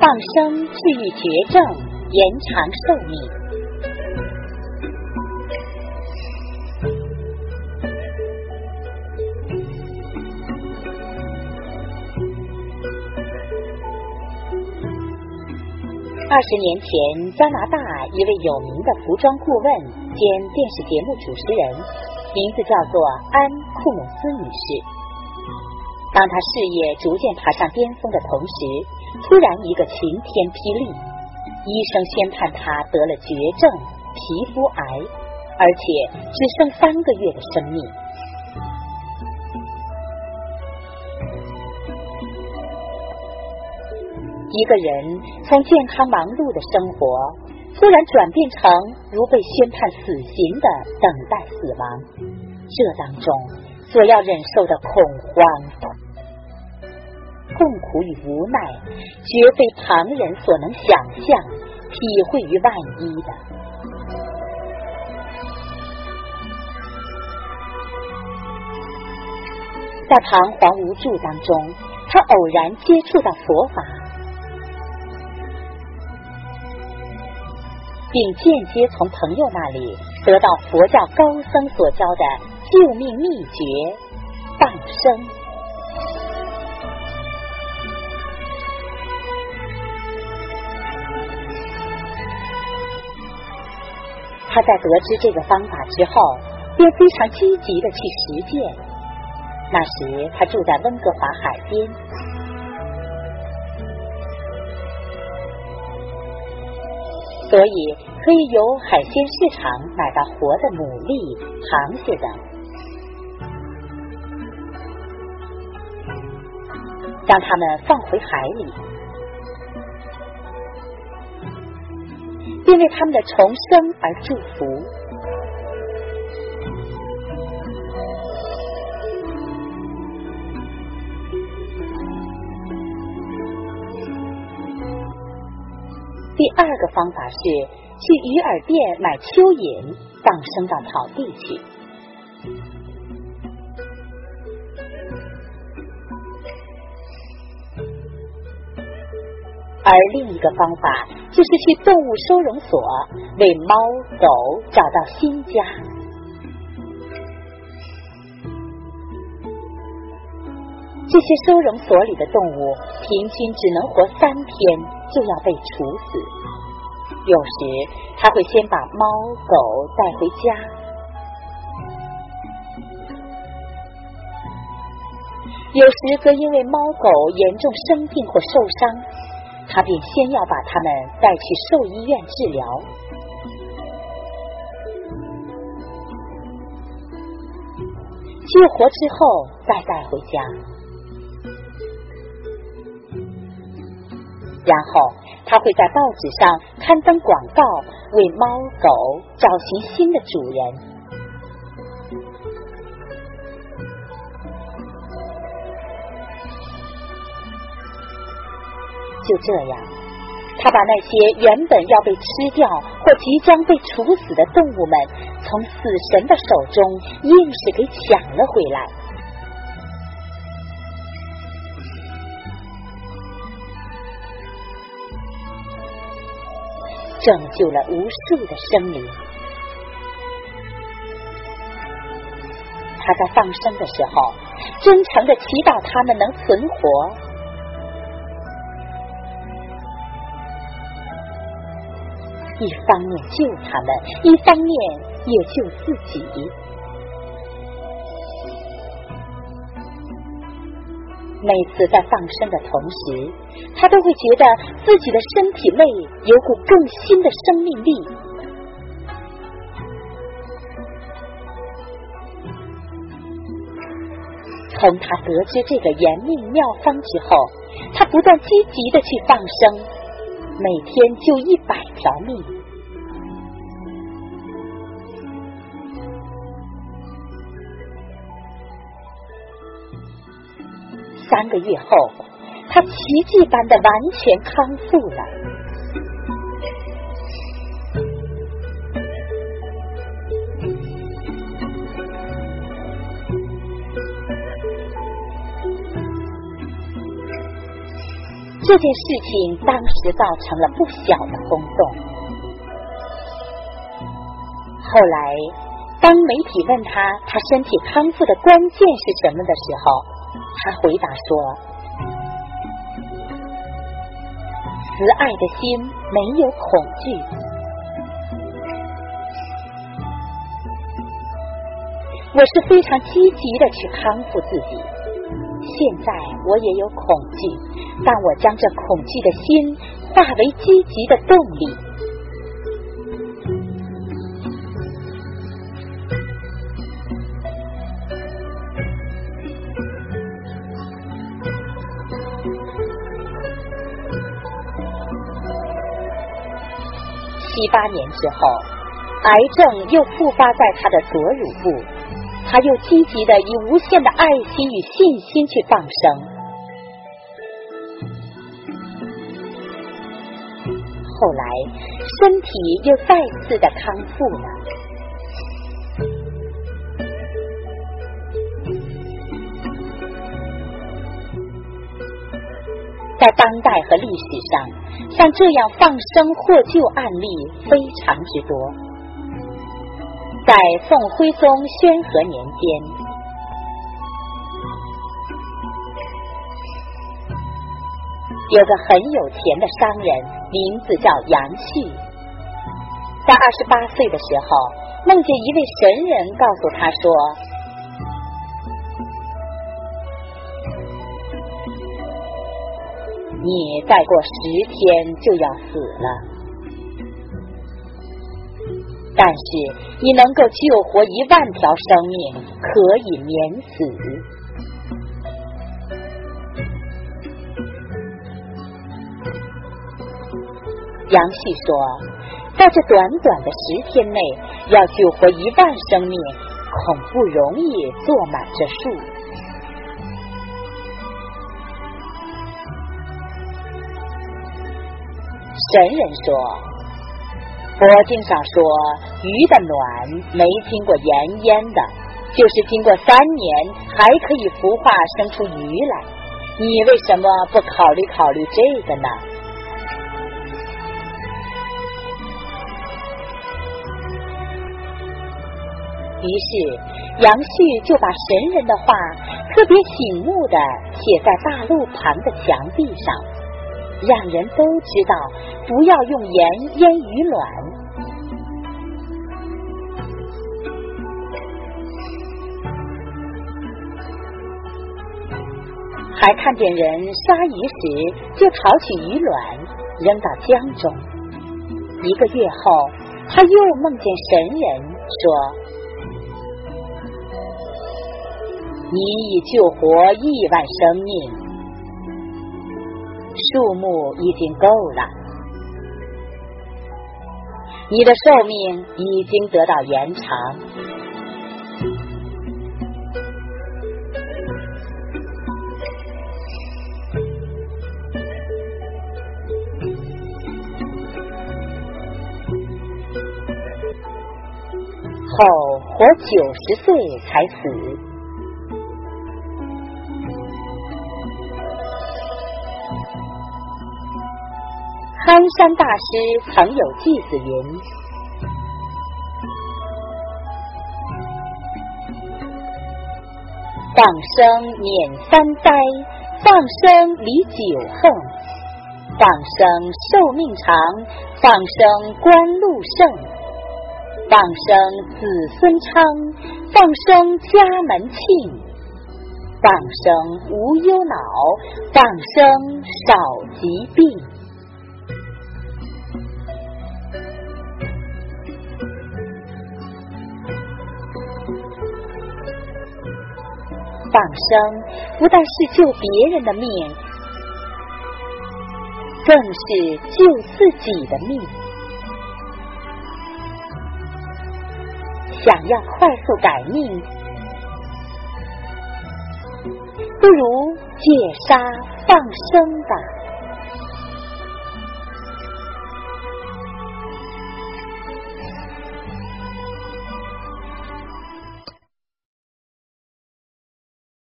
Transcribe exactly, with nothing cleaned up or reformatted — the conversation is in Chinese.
放生治愈绝症，延长寿命。二十年前，加拿大一位有名的服装顾问兼电视节目主持人，名字叫做安·库姆斯女士。当她事业逐渐爬上巅峰的同时，突然一个晴天霹雳，医生宣判她得了绝症——皮肤癌，而且只剩三个月的生命。一个人从健康忙碌的生活，突然转变成如被宣判死刑的等待死亡，这当中所要忍受的恐慌、痛苦与无奈，绝非旁人所能想象、体会于万一的。在彷徨无助当中，他偶然接触到佛法，并间接从朋友那里得到佛教高僧所教的救命秘诀——放生。他在得知这个方法之后，便非常积极地去实践。那时他住在温哥华海边，所以可以由海鲜市场买到活的牡蛎、螃蟹等。让它们放回海里，并为它们的重生而祝福。第二个方法是去鱼饵店买蚯蚓，放生到草地去。而另一个方法就是去动物收容所，为猫狗找到新家。这些收容所里的动物平均只能活三天就要被处死，有时他会先把猫狗带回家，有时则因为猫狗严重生病或受伤，他便先要把它们带去兽医院治疗。救活之后再带回家，然后他会在报纸上刊登广告，为猫狗找寻新的主人。就这样，他把那些原本要被吃掉或即将被处死的动物们，从死神的手中硬是给抢了回来。拯救了无数的生灵。他在放生的时候，真诚地祈祷他们能存活。一方面救他们，一方面也救自己。每次在放生的同时，他都会觉得自己的身体内有股更新的生命力。从他得知这个延命妙方之后，他不断积极地去放生，每天救一百条命。三个月后，他奇迹般的完全康复了。 这件事情当时造成了不小的轰动。后来当媒体问他他身体康复的关键是什么的时候，他回答说，慈爱的心没有恐惧。我是非常积极的去康复自己，现在我也有恐惧，但我将这恐惧的心化为积极的动力。七八年之后，癌症又复发在他的左乳部，他又积极的以无限的爱心与信心去放生。后来身体又再次的康复了。在当代和历史上，像这样放生获救案例非常之多。在宋徽宗宣和年间，有个很有钱的商人，名字叫杨旭。在二十八岁的时候，梦见一位神人告诉他说，你再过十天就要死了，但是你能够救活一万条生命，可以免死。杨旭说，在这短短的十天内要救活一万生命，恐不容易做满这数。神人说，佛经上说鱼的卵没经过盐腌的，就是经过三年还可以孵化生出鱼来，你为什么不考虑考虑这个呢？于是杨旭就把神人的话特别醒目地写在大路旁的墙壁上，让人都知道不要用盐腌鱼卵。还看见人杀鱼时就淘取鱼卵扔到江中。一个月后，他又梦见神人说，你已救活亿万生命，数目已经够了，你的寿命已经得到延长。后活九十岁才死。憨山大师曾有句子云，放生免三灾，放生离九横，放生寿命长，放生官禄盛，放生子孙昌，放生家门庆，放生无忧恼，放生少疾病。放生不但是救别人的命，更是救自己的命。想要快速改命，不如戒杀放生吧。